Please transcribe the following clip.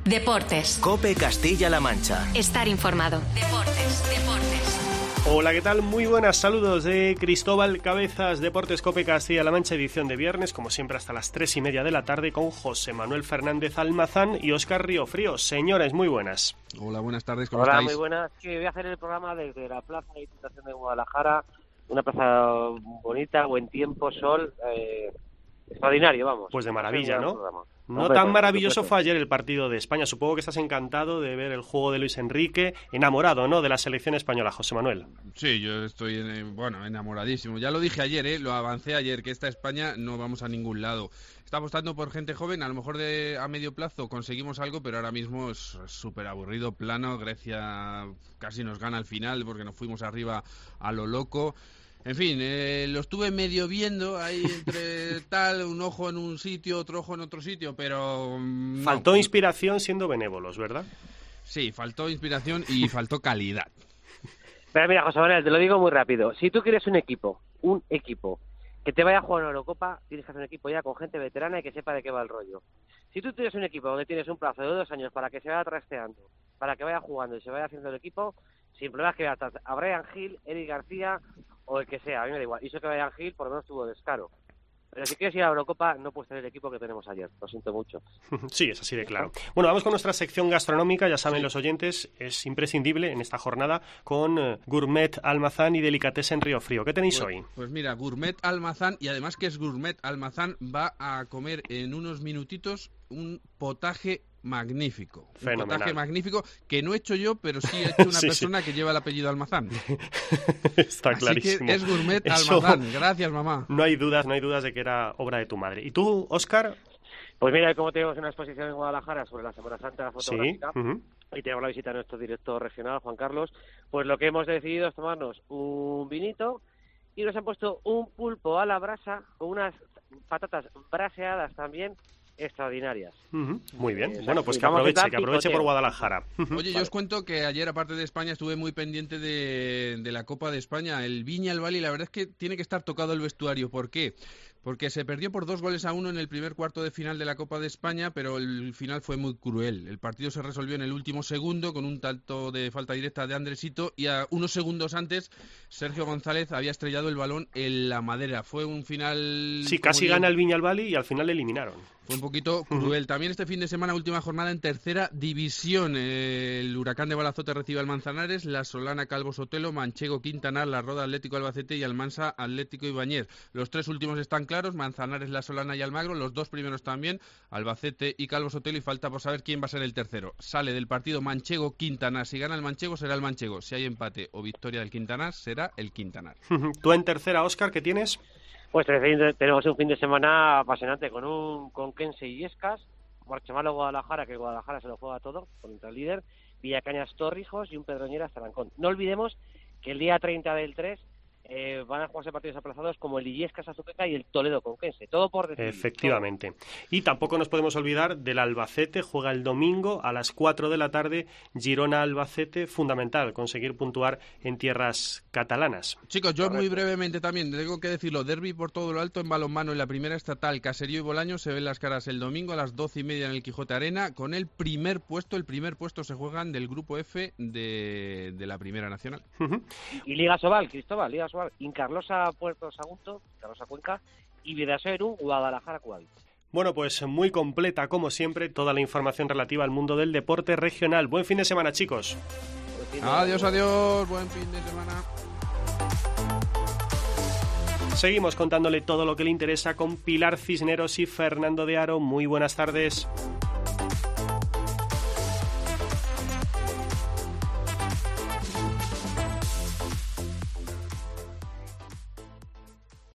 Deportes. COPE Castilla-La Mancha. Estar informado. Deportes. Hola, ¿qué tal? Muy buenas, saludos de Cristóbal Cabezas, Deportes COPE Castilla-La Mancha, edición de viernes, como siempre hasta las 3:30 de la tarde, con José Manuel Fernández Almazán y Óscar Riofrío. Señores, muy buenas. Hola, buenas tardes, ¿cómo estáis? Hola, muy buenas. Sí, voy a hacer el programa desde la Plaza de Diputación de Guadalajara, una plaza bonita, buen tiempo, sol, extraordinario, vamos. Pues de maravilla, ¿no? No Hombre, tan maravilloso fue ayer el partido de España. Supongo que estás encantado de ver el juego de Luis Enrique, enamorado, ¿no?, de la selección española, José Manuel. Sí, yo estoy, enamoradísimo. Ya lo dije ayer, lo avancé ayer, que esta España no vamos a ningún lado. Está apostando por gente joven, a lo mejor a medio plazo conseguimos algo, pero ahora mismo es súper aburrido, plano. Grecia casi nos gana al final porque nos fuimos arriba a lo loco. En fin, lo estuve medio viendo ahí entre tal, un ojo en un sitio, otro ojo en otro sitio, pero... no. Faltó inspiración siendo benévolos, ¿verdad? Sí, faltó inspiración y faltó calidad. Pero mira, José Manuel, te lo digo muy rápido. Si tú quieres un equipo que te vaya a jugar una Eurocopa, tienes que hacer un equipo ya con gente veterana y que sepa de qué va el rollo. Si tú tienes un equipo donde tienes un plazo de 2 años para que se vaya trasteando, para que vaya jugando y se vaya haciendo el equipo, sin problemas que veas a Brian Hill, Eric García o el que sea, a mí me da igual. Y eso que Brian Hill por lo menos tuvo descaro. Pero si quieres ir a la Eurocopa, no puedes tener el equipo que tenemos ayer. Lo siento mucho. Sí, es así de claro. Bueno, vamos con nuestra sección gastronómica. Ya saben los oyentes, es imprescindible en esta jornada con Gourmet Almazán y Delicatessen Riofrío. ¿Qué tenéis hoy? Pues mira, Gourmet Almazán, y además que es Gourmet Almazán, va a comer en unos minutitos un potaje magnífico. Fenomenal. Un potaje magnífico que no he hecho yo, pero sí he hecho una persona que lleva el apellido Almazán. Está Así clarísimo. que es Gourmet Almazán. Gracias, mamá. No hay dudas de que era obra de tu madre. ¿Y tú, Óscar? Pues mira, como tenemos una exposición en Guadalajara sobre la Semana Santa fotográfica, Sí. Y tenemos la visita de nuestro director regional, Juan Carlos, pues lo que hemos decidido es tomarnos un vinito y nos han puesto un pulpo a la brasa con unas patatas braseadas también extraordinarias. Muy bien. Exacto. Bueno, pues que Vamos a aproveche dar por picoteo. Guadalajara. Oye, yo os cuento que ayer, aparte de España, estuve muy pendiente de la Copa de España. El Viñalbal, y la verdad es que tiene que estar tocado el vestuario. ¿Por qué? Porque se perdió por 2-1 en el primer cuarto de final de la Copa de España, pero el final fue muy cruel. El partido se resolvió en el último segundo con un tanto de falta directa de Andresito, y a unos segundos antes Sergio González había estrellado el balón en la madera. Fue un final... Sí, casi gana el Viñalbal y al final le eliminaron. Fue un poquito cruel. También este fin de semana, última jornada en tercera división. El Huracán de Balazote recibe al Manzanares, la Solana Calvo Sotelo, Manchego Quintanar, la Roda Atlético Albacete y Almansa Atlético Ibáñez. Los tres últimos están claros, Manzanares, la Solana y Almagro. Los dos primeros también, Albacete y Calvo Sotelo, y falta por saber quién va a ser el tercero. Sale del partido Manchego Quintanar. Si gana el Manchego, será el Manchego. Si hay empate o victoria del Quintanar, será el Quintanar. ¿Tú en tercera, Óscar, qué tienes? Pues tenemos un fin de semana apasionante con Kense y Escas, Marchamalo Guadalajara, que Guadalajara se lo juega todo contra el líder, Villacañas Torrijos y un Pedroñeras Tarancón. No olvidemos que el día 30 del 3 van a jugarse partidos aplazados como el Illescas Azuqueca y el Toledo Conquense, todo por decidir. Efectivamente. Todo. Y tampoco nos podemos olvidar del Albacete, juega el domingo a las 4 de la tarde, Girona-Albacete, fundamental conseguir puntuar en tierras catalanas. Chicos, yo muy brevemente también tengo que decirlo, derbi por todo lo alto en balonmano en la primera estatal, Caserío y Bolaños se ven las caras el domingo a las 12:30 en el Quijote Arena, con el primer puesto se juegan del grupo F de la Primera Nacional. Y Liga Sobal, Cristóbal, Liga Sobal, Incarlosa Puerto Sagunto, Incarlosa Cuenca, y Vidasoa Irún, Guadalajara Cuadri. Bueno, pues muy completa, como siempre, toda la información relativa al mundo del deporte regional. Buen fin de semana, chicos. Adiós, buen fin de semana. Seguimos contándole todo lo que le interesa con Pilar Cisneros y Fernando de Aro. Muy buenas tardes.